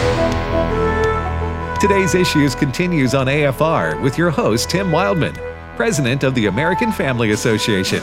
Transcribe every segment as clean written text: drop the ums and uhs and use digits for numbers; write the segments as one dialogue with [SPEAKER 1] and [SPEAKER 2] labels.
[SPEAKER 1] Today's Issues continues on AFR with your host, Tim Wildman, President of the American Family Association.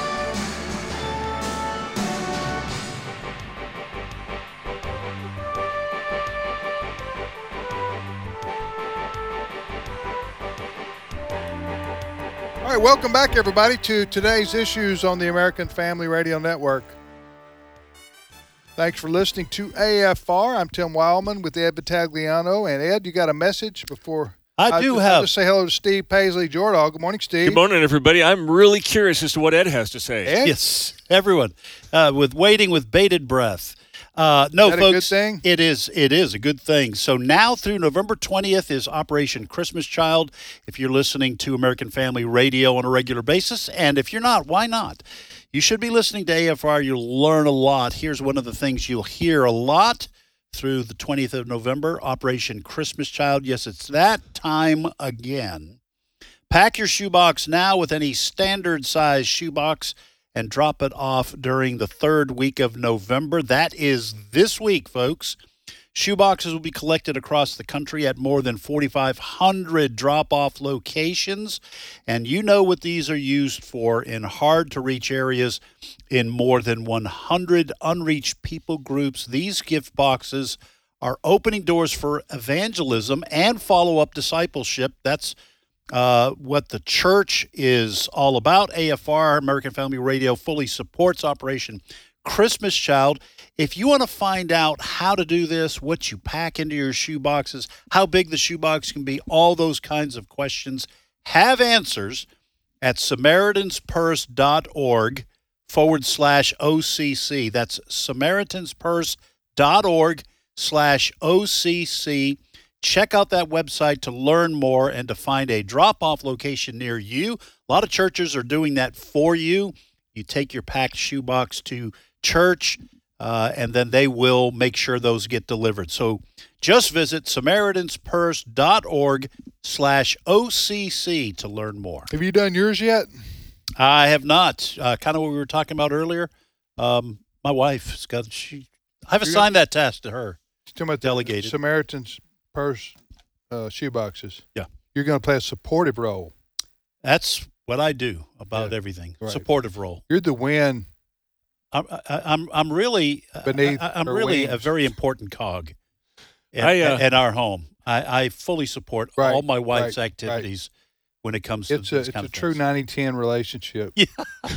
[SPEAKER 2] All right, welcome back, everybody, to today's Issues on the American Family Radio Network. Thanks for listening to AFR. I'm Tim Wildman with Ed Battagliano. And Ed, you got a message before?
[SPEAKER 3] I do have.
[SPEAKER 2] I'll just say hello to Steve Paisley Jordahl. Good morning, Steve.
[SPEAKER 4] Good morning, everybody. I'm really curious as to what Ed has to say.
[SPEAKER 2] Ed?
[SPEAKER 3] Yes, everyone, waiting with bated breath. No,
[SPEAKER 2] Is that
[SPEAKER 3] folks,
[SPEAKER 2] a good thing?
[SPEAKER 3] It is a good thing. So now through November 20th is Operation Christmas Child. If you're listening to American Family Radio on a regular basis, and if you're not, why not? You should be listening to AFR. You'll learn a lot. Here's one of the things you'll hear a lot through the 20th of November, Operation Christmas Child. Yes, it's that time again. Pack your shoebox now with any standard size shoebox and drop it off during the third week of November. That is this week, folks. Shoeboxes will be collected across the country at more than 4,500 drop-off locations. And you know what these are used for in hard-to-reach areas in more than 100 unreached people groups. These gift boxes are opening doors for evangelism and follow-up discipleship. That's what the church is all about. AFR, American Family Radio, fully supports Operation Christmas Child. If you want to find out how to do this, what you pack into your shoe boxes, how big the shoebox can be, all those kinds of questions, have answers at SamaritansPurse.org/OCC. That's SamaritansPurse.org/OCC. Check out that website to learn more and to find a drop-off location near you. A lot of churches are doing that for you. You take your packed shoebox to church, and then they will make sure those get delivered. So just visit SamaritansPurse.org/OCC to learn more.
[SPEAKER 2] Have you done yours yet?
[SPEAKER 3] I have not. Kind of what we were talking about earlier. My wife's got, I've assigned that task to her.
[SPEAKER 2] Talking about
[SPEAKER 3] Delegated.
[SPEAKER 2] Samaritan's Purse shoeboxes.
[SPEAKER 3] Yeah.
[SPEAKER 2] You're going to play a supportive role.
[SPEAKER 3] That's what I do about everything.
[SPEAKER 2] Right.
[SPEAKER 3] Supportive role.
[SPEAKER 2] You're the wind.
[SPEAKER 3] I'm really
[SPEAKER 2] Beneath
[SPEAKER 3] I'm
[SPEAKER 2] her
[SPEAKER 3] really a
[SPEAKER 2] wings.
[SPEAKER 3] very important cog at our home. I fully support
[SPEAKER 2] Right,
[SPEAKER 3] all my wife's
[SPEAKER 2] right,
[SPEAKER 3] activities when it comes
[SPEAKER 2] It's
[SPEAKER 3] to
[SPEAKER 2] a
[SPEAKER 3] this kind of
[SPEAKER 2] true
[SPEAKER 3] things.
[SPEAKER 2] 90-10 relationship.
[SPEAKER 3] Yeah.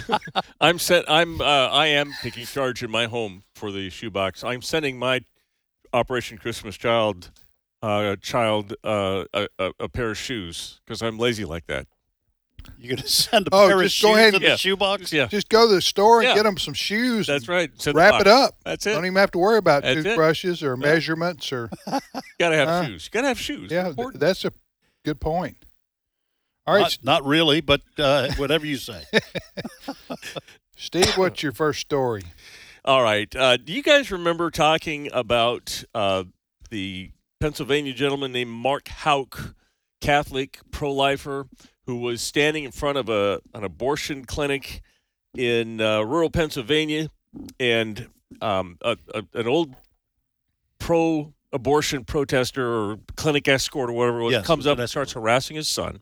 [SPEAKER 4] I am taking charge in my home for the shoebox. I'm sending my Operation Christmas Child a pair of shoes because I'm lazy like that.
[SPEAKER 3] You're going to send a
[SPEAKER 2] Oh,
[SPEAKER 3] pair of
[SPEAKER 2] just go
[SPEAKER 3] shoes
[SPEAKER 2] ahead
[SPEAKER 3] in
[SPEAKER 2] and-
[SPEAKER 3] the shoebox?
[SPEAKER 4] Yeah,
[SPEAKER 2] Just go to the store and
[SPEAKER 4] Yeah.
[SPEAKER 2] get them some shoes.
[SPEAKER 4] that's
[SPEAKER 2] and
[SPEAKER 4] right. Send the
[SPEAKER 2] Wrap
[SPEAKER 4] box.
[SPEAKER 2] it up.
[SPEAKER 4] That's it.
[SPEAKER 2] Don't even have to worry about
[SPEAKER 4] That's it.
[SPEAKER 2] toothbrushes or measurements or.
[SPEAKER 4] Gotta have shoes. You gotta have shoes.
[SPEAKER 2] Yeah,
[SPEAKER 4] Important.
[SPEAKER 2] that's a good point. All right,
[SPEAKER 3] Not really, but whatever you say.
[SPEAKER 2] Steve, what's your first story?
[SPEAKER 4] All right. Do you guys remember talking about the Pennsylvania gentleman named Mark Houck, Catholic pro-lifer, who was standing in front of an abortion clinic in rural Pennsylvania, and an old pro-abortion protester or clinic escort or whatever it was comes up and starts harassing his son.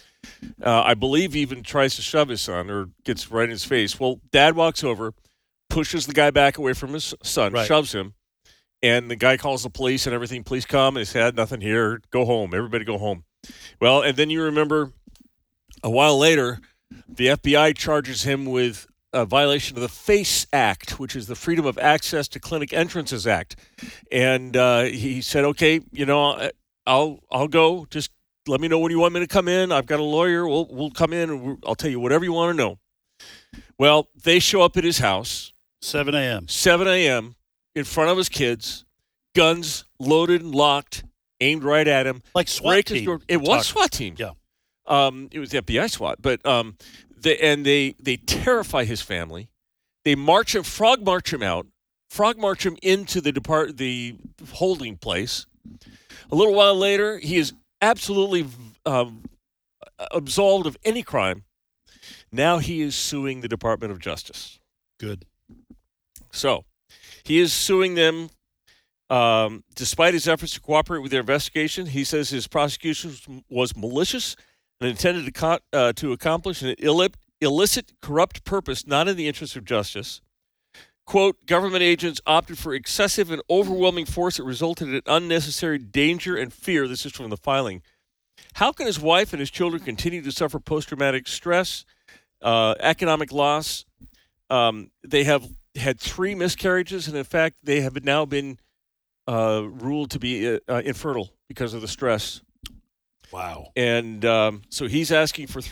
[SPEAKER 4] I believe he even tries to shove his son or gets right in his face. Well, Dad walks over, pushes the guy back away from his son, shoves him, and the guy calls the police and everything. Police come and they say, nothing here. Go home. Everybody go home. Well, and then you remember a while later, the FBI charges him with a violation of the FACE Act, which is the Freedom of Access to Clinic Entrances Act. And he said, okay, I'll go. Just let me know when you want me to come in. I've got a lawyer. We'll come in and I'll tell you whatever you want to know. Well, they show up at his house.
[SPEAKER 3] 7 a.m.
[SPEAKER 4] 7 a.m. in front of his kids, guns loaded and locked, aimed right at him.
[SPEAKER 3] Like SWAT
[SPEAKER 4] Break his
[SPEAKER 3] team.
[SPEAKER 4] door. It was SWAT team.
[SPEAKER 3] Yeah.
[SPEAKER 4] It was the FBI SWAT. But they terrify his family. They frog march him out, frog march him into the holding place. A little while later, he is absolutely absolved of any crime. Now he is suing the Department of Justice.
[SPEAKER 3] Good.
[SPEAKER 4] So he is suing them Despite his efforts to cooperate with their investigation, he says his prosecution was malicious and intended to accomplish an illicit, corrupt purpose not in the interest of justice. Quote, government agents opted for excessive and overwhelming force that resulted in unnecessary danger and fear. This is from the filing. How can his wife and his children continue to suffer post-traumatic stress, economic loss? They have had 3 miscarriages, and in fact, they have now been ruled to be infertile because of the stress.
[SPEAKER 3] Wow.
[SPEAKER 4] And so he's asking for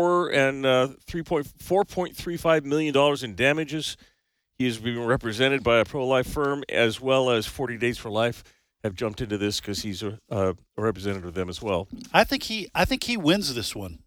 [SPEAKER 4] $4.35 million in damages. He is being represented by a pro-life firm, as well as 40 Days for Life have jumped into this because he's a representative of them as well.
[SPEAKER 3] I think he wins this one.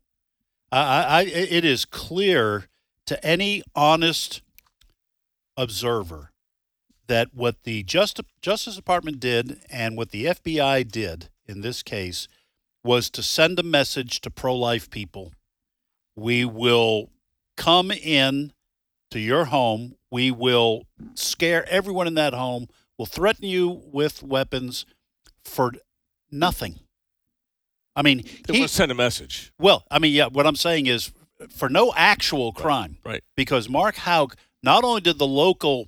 [SPEAKER 3] It is clear to any honest observer that what the Justice Department did and what the FBI did in this case was to send a message to pro-life people. We will come in to your home. We will scare everyone in that home. We'll threaten you with weapons for nothing. I mean,
[SPEAKER 4] they want to send a message.
[SPEAKER 3] Well, I mean, yeah, what I'm saying is for no actual crime.
[SPEAKER 4] Right.
[SPEAKER 3] Because Mark Houck, not only did the local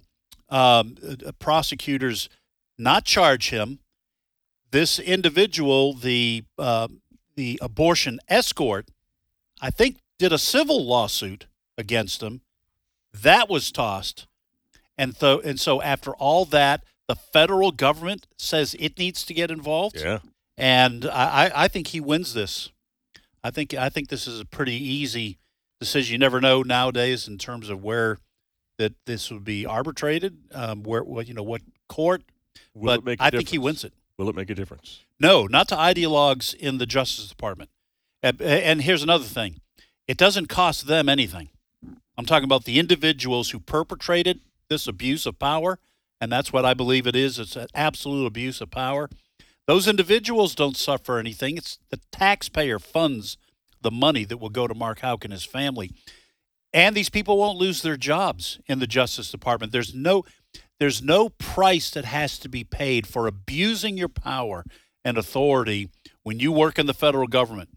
[SPEAKER 3] prosecutors not charge him, this individual, the abortion escort, I think did a civil lawsuit against him. That was tossed. And so after all that, the federal government says it needs to get involved.
[SPEAKER 4] Yeah.
[SPEAKER 3] And I think he wins this. I think this is a pretty easy decision. You never know nowadays in terms of where that this would be arbitrated, what court.
[SPEAKER 4] Will it make a difference?
[SPEAKER 3] I think he wins it.
[SPEAKER 4] Will it make a difference?
[SPEAKER 3] No, not to ideologues in the Justice Department. And here's another thing. It doesn't cost them anything. I'm talking about the individuals who perpetrated this abuse of power, and that's what I believe it is. It's an absolute abuse of power. Those individuals don't suffer anything. It's the taxpayer funds the money that will go to Mark Houck and his family. And these people won't lose their jobs in the Justice Department. There's no price that has to be paid for abusing your power and authority when you work in the federal government.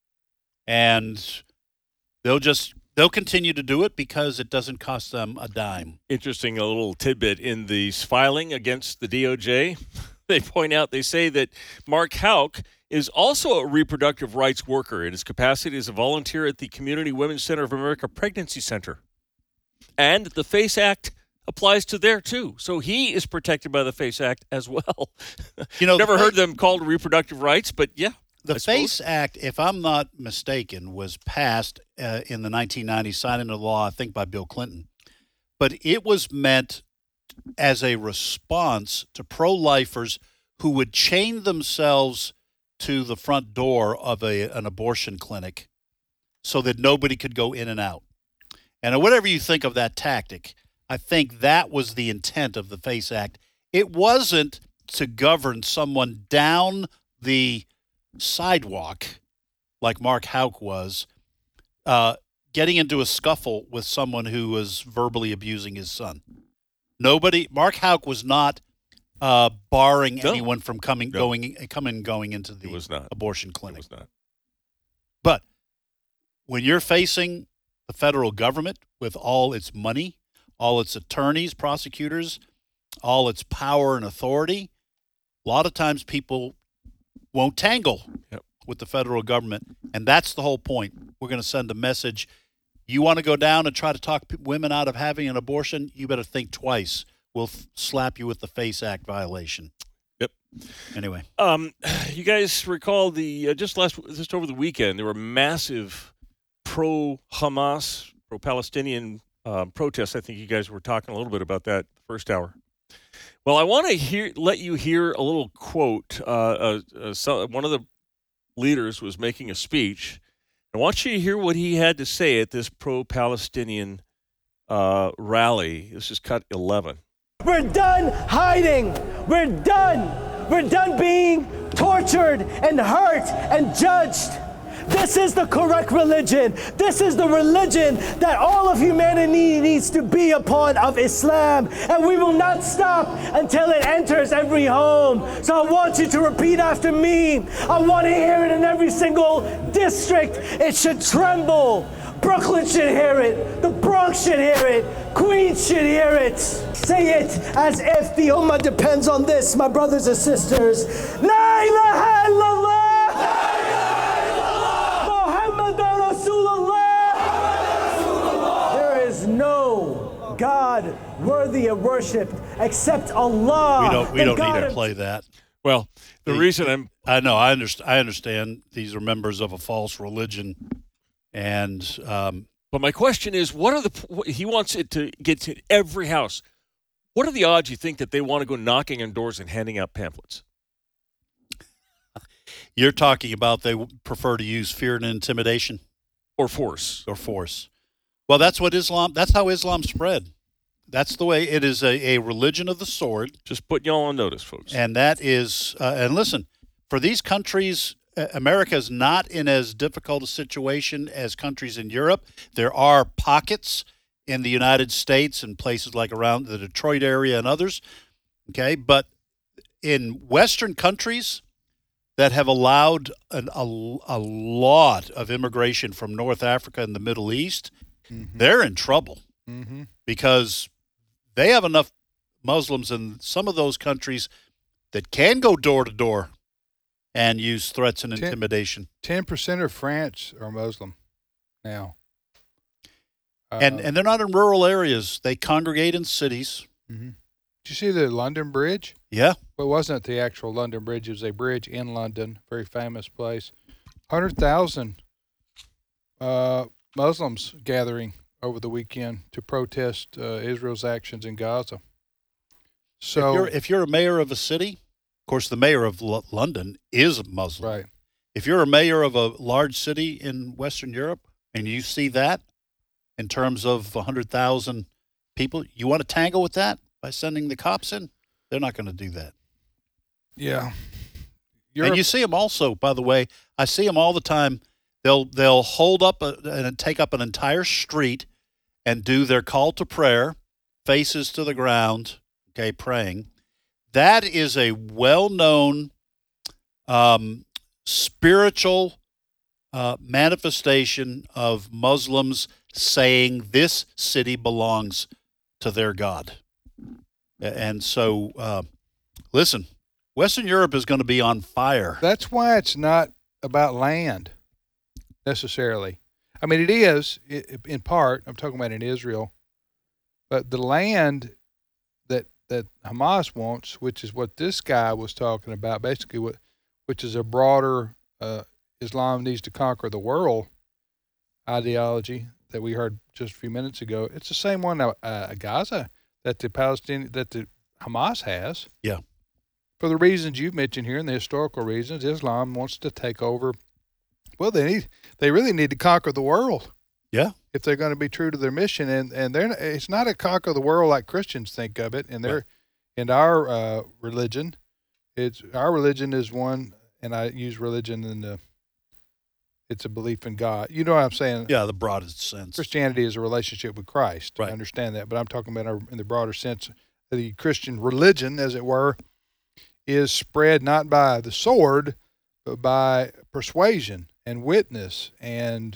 [SPEAKER 3] And they'll continue to do it because it doesn't cost them a dime.
[SPEAKER 4] Interesting, a little tidbit in the filing against the DOJ. They say that Mark Houck is also a reproductive rights worker in his capacity as a volunteer at the Community Women's Center of America Pregnancy Center. And the FACE Act applies to there, too. So he is protected by the FACE Act as well. Never heard them called reproductive rights, but yeah.
[SPEAKER 3] The FACE Act, if I'm not mistaken, was passed in the 1990s, signed into law, I think, by Bill Clinton. But it was meant as a response to pro-lifers who would chain themselves to the front door of an abortion clinic so that nobody could go in and out. And whatever you think of that tactic, I think that was the intent of the FACE Act. It wasn't to govern someone down the sidewalk like Mark Houck was, getting into a scuffle with someone who was verbally abusing his son. Mark Houck was not barring anyone from going into the abortion clinic.
[SPEAKER 4] It was not.
[SPEAKER 3] But when you're facing the federal government with all its money, all its attorneys, prosecutors, all its power and authority, a lot of times people won't tangle with the federal government. And that's the whole point. We're going to send a message. You want to go down and try to talk women out of having an abortion? You better think twice. We'll slap you with the FACE Act violation.
[SPEAKER 4] Yep.
[SPEAKER 3] Anyway.
[SPEAKER 4] You guys recall just over the weekend, there were massive pro-Hamas, pro-Palestinian protests. I think you guys were talking a little bit about that the first hour. Well, I want to let you hear a little quote. One of the leaders was making a speech. I want you to hear what he had to say at this pro-Palestinian rally. This is cut 11.
[SPEAKER 5] We're done hiding. We're done. We're done being tortured and hurt and judged. This is the correct religion. This is the religion that all of humanity needs to be a part of, Islam. And we will not stop until it enters every home. So I want you to repeat after me. I want to hear it in every single district. It should tremble. Brooklyn should hear it. The Bronx should hear it. Queens should hear it. Say it as if the Ummah depends on this, my brothers and sisters. La ilaha illallah. La ilaha illallah. Muhammadan Rasulullah. There is no God worthy of worship except Allah.
[SPEAKER 3] We don't need to play that.
[SPEAKER 4] Well, the reason
[SPEAKER 3] I understand these are members of a false religion. And
[SPEAKER 4] but my question is, he wants it to get to every house. What are the odds you think that they want to go knocking on doors and handing out pamphlets?
[SPEAKER 3] You're talking about they prefer to use fear and intimidation?
[SPEAKER 4] Or force.
[SPEAKER 3] Well, that's how Islam spread. That's the way it is, a religion of the sword.
[SPEAKER 4] Just putting y'all on notice, folks.
[SPEAKER 3] And that is, and listen, for these countries, America is not in as difficult a situation as countries in Europe. There are pockets in the United States and places like around the Detroit area and others. Okay, but in Western countries that have allowed a lot of immigration from North Africa and the Middle East, they're in trouble because they have enough Muslims in some of those countries that can go door to door and use threats and intimidation.
[SPEAKER 2] 10% of France are Muslim now.
[SPEAKER 3] And they're not in rural areas. They congregate in cities.
[SPEAKER 2] Mm-hmm. Did you see the London Bridge?
[SPEAKER 3] Yeah.
[SPEAKER 2] Well, it wasn't the actual London Bridge. It was a bridge in London, very famous place. 100,000 Muslims gathering over the weekend to protest Israel's actions in Gaza. So
[SPEAKER 3] if you're a mayor of a city, of course, the mayor of London is a Muslim.
[SPEAKER 2] Right.
[SPEAKER 3] If you're a mayor of a large city in Western Europe and you see that in terms of 100,000 people, you want to tangle with that by sending the cops in? They're not going to do that.
[SPEAKER 2] Yeah.
[SPEAKER 3] And you see them also, by the way, I see them all the time. They'll hold up and take up an entire street and do their call to prayer, faces to the ground, okay, praying. That is a well-known spiritual manifestation of Muslims saying this city belongs to their God. And so, listen, Western Europe is going to be on fire.
[SPEAKER 2] That's why it's not about land necessarily. I mean, it is in part. I'm talking about in Israel. But the land that Hamas wants, which is what this guy was talking about, basically, which is a broader Islam needs to conquer the world ideology that we heard just a few minutes ago. It's the same one Gaza that the Hamas has.
[SPEAKER 3] Yeah.
[SPEAKER 2] For the reasons you've mentioned here and the historical reasons, Islam wants to take over. Well, they really need to conquer the world.
[SPEAKER 3] Yeah.
[SPEAKER 2] If they're going to be true to their mission, and it's not a conquer the world like Christians think of it, and in our religion, our religion is one, and I use religion in it's a belief in God. You know what I'm saying?
[SPEAKER 3] Yeah, the broadest sense.
[SPEAKER 2] Christianity is a relationship with Christ.
[SPEAKER 3] Right.
[SPEAKER 2] I understand that, but I'm talking about in the broader sense, the Christian religion, as it were, is spread not by the sword, but by persuasion and witness and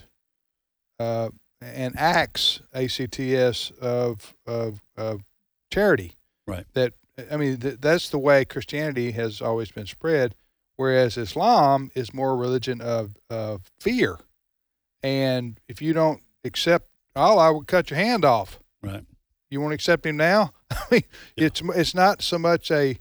[SPEAKER 2] acts, ACTS, of charity.
[SPEAKER 3] Right.
[SPEAKER 2] That's the way Christianity has always been spread, whereas Islam is more a religion of fear. And if you don't accept Allah, I would cut your hand off.
[SPEAKER 3] Right.
[SPEAKER 2] You want to accept him now? I mean, yeah. It's not so much a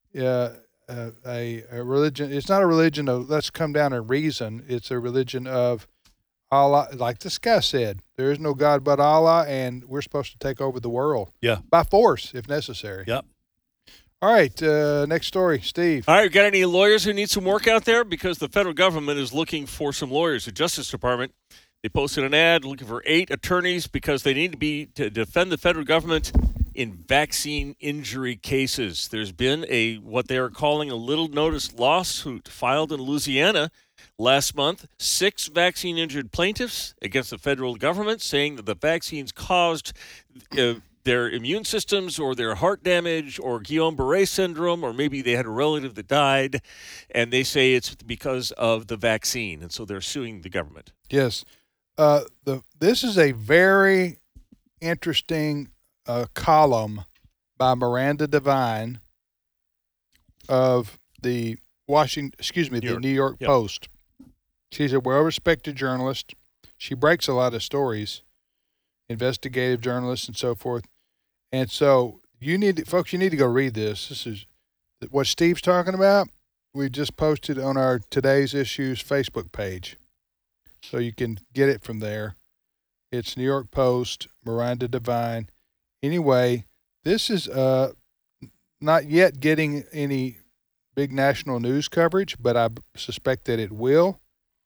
[SPEAKER 2] religion. It's not a religion of let's come down and reason. It's a religion of Allah, like this guy said, there is no God but Allah, and we're supposed to take over the world.
[SPEAKER 3] Yeah.
[SPEAKER 2] By force, if necessary.
[SPEAKER 3] Yep.
[SPEAKER 2] All right, next story, Steve.
[SPEAKER 4] All right, got any lawyers who need some work out there? Because the federal government is looking for some lawyers. The Justice Department, they posted an ad looking for 8 attorneys because they need to defend the federal government in vaccine injury cases. There's been what they are calling a little notice lawsuit filed in Louisiana last month. 6 vaccine-injured plaintiffs against the federal government, saying that the vaccines caused their immune systems or their heart damage or Guillain-Barré syndrome, or maybe they had a relative that died, and they say it's because of the vaccine, and so they're suing the government.
[SPEAKER 2] Yes. This is a very interesting column by Miranda Devine of the New York Post. She's a well-respected journalist. She breaks a lot of stories, investigative journalist and so forth. And so you need to go read this. This is what Steve's talking about. We just posted on our Today's Issues Facebook page, so you can get it from there. It's New York Post, Miranda Devine. Anyway, this is not yet getting any big national news coverage, but I suspect that it will.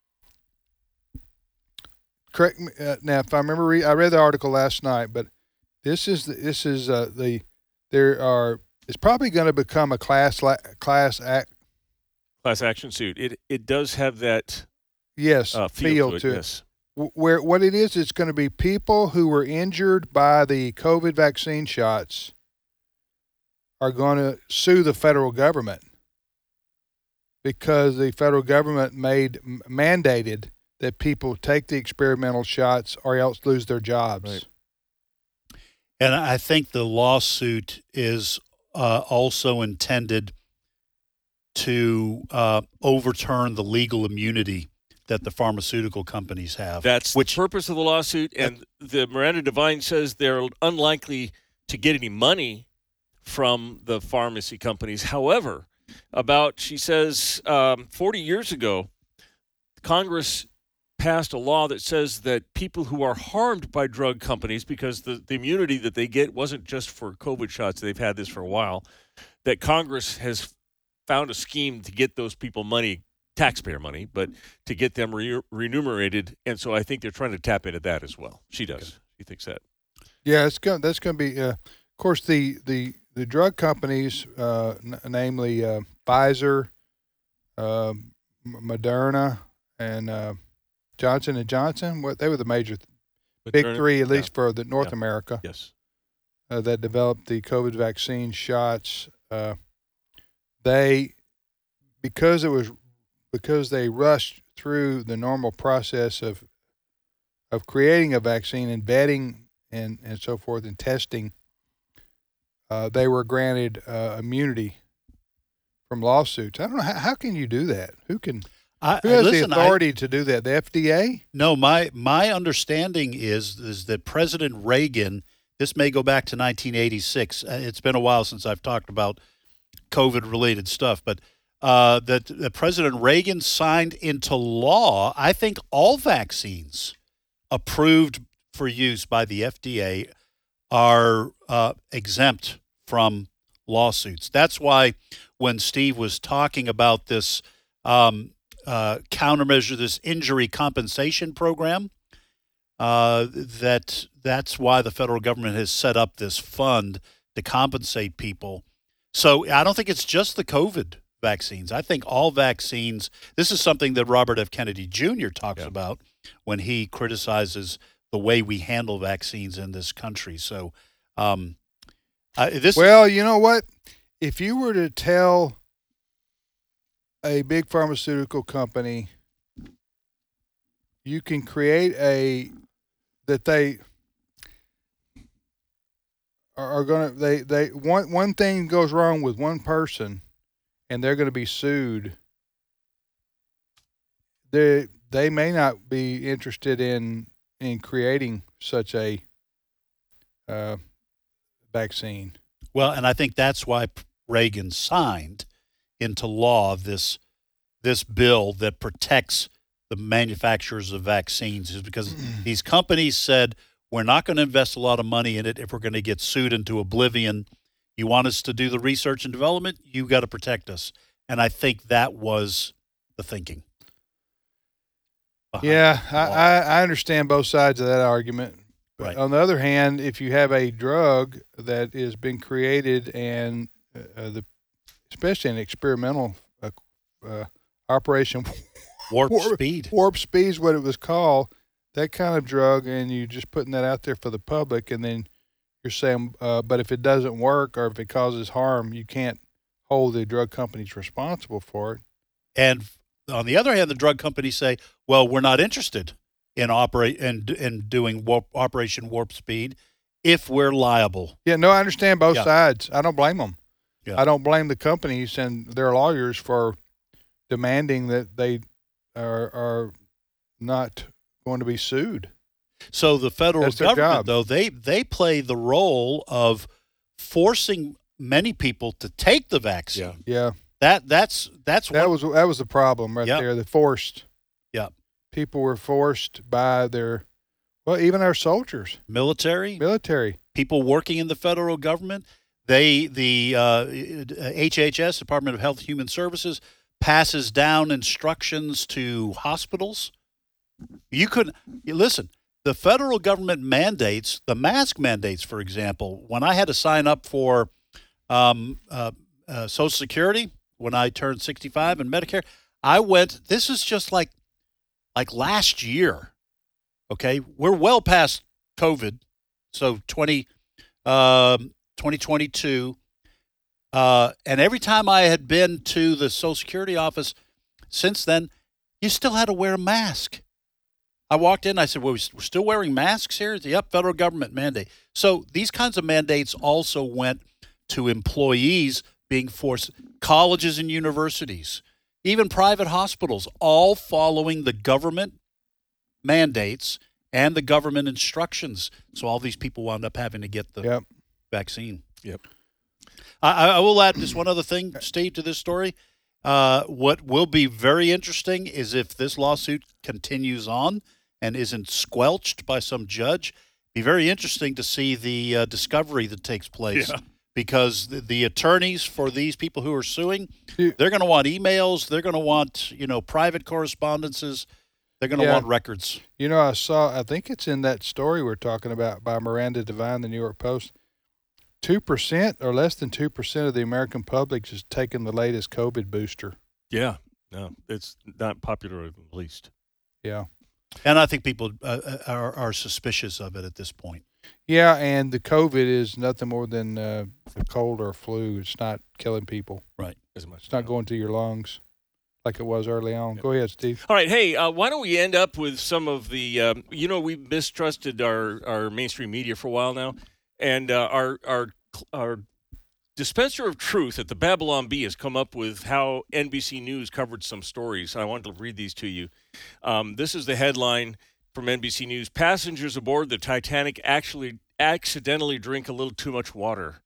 [SPEAKER 2] Correct me now if I remember. I read the article last night, but it's probably going to become a class
[SPEAKER 4] action suit. It does have that
[SPEAKER 2] feel to it.
[SPEAKER 4] Yes.
[SPEAKER 2] Where what it is, it's going to be people who were injured by the COVID vaccine shots are going to sue the federal government because the federal government mandated that people take the experimental shots or else lose their jobs.
[SPEAKER 3] Right. And I think the lawsuit is also intended to overturn the legal immunity that the pharmaceutical companies have.
[SPEAKER 4] That's the purpose of the lawsuit, and the Miranda Devine says they're unlikely to get any money from the pharmacy companies. However, she says 40 years ago, Congress passed a law that says that people who are harmed by drug companies, because the immunity that they get wasn't just for COVID shots, they've had this for a while, that Congress has found a scheme to get those people money, taxpayer money, but to get them remunerated. And so I think they're trying to tap into that as well. She does. Okay. She thinks that.
[SPEAKER 2] Yeah, that's going to be, of course, the drug companies, namely Pfizer, Moderna, and Johnson & Johnson, they were the major big three, at least for the North America.
[SPEAKER 4] Yes.
[SPEAKER 2] That developed the COVID vaccine shots. Because they rushed through the normal process of creating a vaccine and vetting and so forth and testing, they were granted immunity from lawsuits. I don't know, how can you do that? Who has the authority to do that? The FDA?
[SPEAKER 3] No, my understanding is that President Reagan, this may go back to 1986. It's been a while since I've talked about COVID-related stuff, but that President Reagan signed into law, I think all vaccines approved for use by the FDA are exempt from lawsuits. That's why when Steve was talking about this countermeasure, this injury compensation program, that's why the federal government has set up this fund to compensate people. So I don't think it's just the COVID vaccines. I think all vaccines, this is something that Robert F. Kennedy Jr. talks about when he criticizes the way we handle vaccines in this country. So
[SPEAKER 2] well, you know what? If you were to tell a big pharmaceutical company you can create one thing goes wrong with one person and they're going to be sued, they may not be interested in creating such a vaccine.
[SPEAKER 3] Well, and I think that's why Reagan signed into law this bill that protects the manufacturers of vaccines, is because these companies said, we're not going to invest a lot of money in it if we're going to get sued into oblivion. You want us to do the research and development, you got to protect us. And I think that was the thinking.
[SPEAKER 2] Yeah, I understand both sides of that argument.
[SPEAKER 3] Right.
[SPEAKER 2] On the other hand, if you have a drug that has been created and especially an experimental operation,
[SPEAKER 3] Warp speed
[SPEAKER 2] is what it was called, that kind of drug, and you just putting that out there for the public, and then you're saying, but if it doesn't work or if it causes harm, you can't hold the drug companies responsible for it.
[SPEAKER 3] And on the other hand, the drug companies say, well, we're not interested in doing Operation Warp Speed if we're liable.
[SPEAKER 2] Yeah, no, I understand both sides. I don't blame them.
[SPEAKER 3] Yeah.
[SPEAKER 2] I don't blame the companies and their lawyers for demanding that they are not going to be sued.
[SPEAKER 3] So the federal government, though, they play the role of forcing many people to take the vaccine.
[SPEAKER 2] Yeah.
[SPEAKER 3] That
[SPEAKER 2] was the problem right there. The forced.
[SPEAKER 3] Yeah.
[SPEAKER 2] People were forced by even our soldiers,
[SPEAKER 3] military
[SPEAKER 2] people
[SPEAKER 3] working in the federal government. The HHS, Department of Health and Human Services, passes down instructions to hospitals. Listen. The federal government mandates, the mask mandates, for example. When I had to sign up for Social Security when I turned 65 and Medicare, I went. This is just like last year. Okay, we're well past COVID, so 2022, and every time I had been to the Social Security office since then, you still had to wear a mask. I walked in, I said, well, we're still wearing masks here? Yep, federal government mandate. So these kinds of mandates also went to employees being forced, colleges and universities, even private hospitals, all following the government mandates and the government instructions. So all these people wound up having to get the vaccine.
[SPEAKER 4] Yep.
[SPEAKER 3] I will add just one other thing, Steve, to this story. What will be very interesting is if this lawsuit continues on and isn't squelched by some judge. Be very interesting to see the discovery that takes place, because the attorneys for these people who are suing, they're going to want emails, they're going to want private correspondences, they're going to want records.
[SPEAKER 2] I think it's in that story we're talking about by Miranda Devine, the New York Post. 2% or less than 2% of the American public has taken the latest COVID booster.
[SPEAKER 4] Yeah, no, it's not popular at least.
[SPEAKER 2] Yeah.
[SPEAKER 3] And I think people are suspicious of it at this point.
[SPEAKER 2] Yeah, and the COVID is nothing more than a cold or flu. It's not killing people.
[SPEAKER 3] Right.
[SPEAKER 4] As much.
[SPEAKER 2] It's not going to your lungs like it was early on. Yep. Go ahead, Steve.
[SPEAKER 4] All right. Hey, why don't we end up with some of the, we've mistrusted our mainstream media for a while now. And our dispenser of truth at the Babylon Bee has come up with how NBC News covered some stories. I wanted to read these to you. This is the headline from NBC News. Passengers aboard the Titanic actually accidentally drink a little too much water.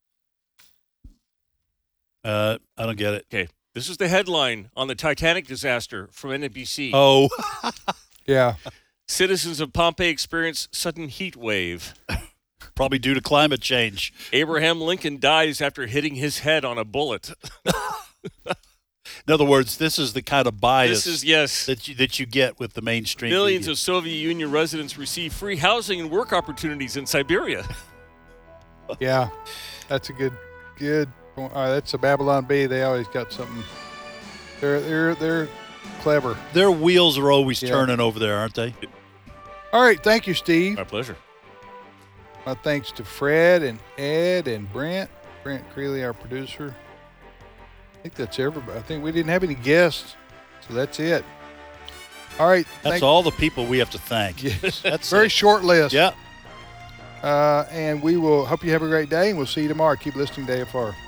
[SPEAKER 3] I don't get it.
[SPEAKER 4] Okay. This is the headline on the Titanic disaster from NBC.
[SPEAKER 3] Oh.
[SPEAKER 2] Yeah.
[SPEAKER 4] Citizens of Pompeii experience sudden heat wave.
[SPEAKER 3] Probably due to climate change.
[SPEAKER 4] Abraham Lincoln dies after hitting his head on a bullet.
[SPEAKER 3] In other words, this is the kind of bias
[SPEAKER 4] that
[SPEAKER 3] you get with the mainstream
[SPEAKER 4] Millions
[SPEAKER 3] media.
[SPEAKER 4] of Soviet Union residents receive free housing and work opportunities in Siberia.
[SPEAKER 2] Yeah, that's a good point. All right, that's a Babylon Bee. They always got something. They're clever.
[SPEAKER 3] Their wheels are always turning over there, aren't they?
[SPEAKER 2] All right, thank you, Steve.
[SPEAKER 4] My pleasure.
[SPEAKER 2] My thanks to Fred and Ed and Brent Creeley, our producer. I think that's everybody. I think we didn't have any guests, so that's it. All right.
[SPEAKER 3] That's all the people we have to thank.
[SPEAKER 2] Yes.
[SPEAKER 3] That's
[SPEAKER 2] very short list.
[SPEAKER 3] Yeah.
[SPEAKER 2] And we will hope you have a great day, and we'll see you tomorrow. Keep listening to AFR.